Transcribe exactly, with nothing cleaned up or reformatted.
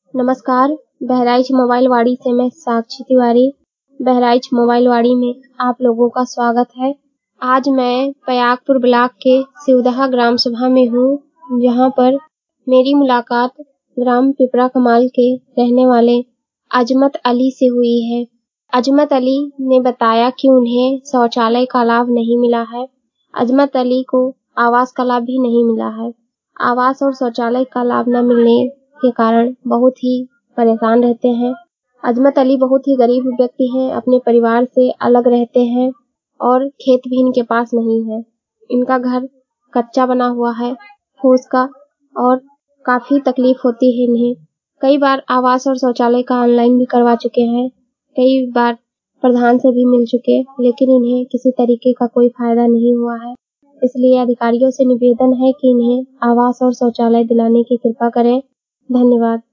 नमस्कार, बहराइच मोबाइल वाड़ी से मैं साक्षी तिवारी। बहराइच मोबाइल वाड़ी में आप लोगों का स्वागत है। आज मैं पयागपुर ब्लॉक के सिवदहा ग्राम सभा में हूँ, जहाँ पर मेरी मुलाकात ग्राम पिपरा कमाल के रहने वाले अजमत अली से हुई है। अजमत अली ने बताया कि उन्हें शौचालय का लाभ नहीं मिला है। अजमत अली को आवास का लाभ भी नहीं मिला है। आवास और शौचालय का लाभ न मिलने के कारण बहुत ही परेशान रहते हैं। अजमत अली बहुत ही गरीब व्यक्ति हैं, अपने परिवार से अलग रहते हैं और खेत भी इनके पास नहीं है। इनका घर कच्चा बना हुआ है, फूस का, और काफी तकलीफ होती है इन्हें। कई बार आवास और शौचालय का ऑनलाइन भी करवा चुके हैं, कई बार प्रधान से भी मिल चुके, लेकिन इन्हें किसी तरीके का कोई फायदा नहीं हुआ है। इसलिए अधिकारियों से निवेदन है कि इन्हें आवास और शौचालय दिलाने की कृपा करें। धन्यवाद।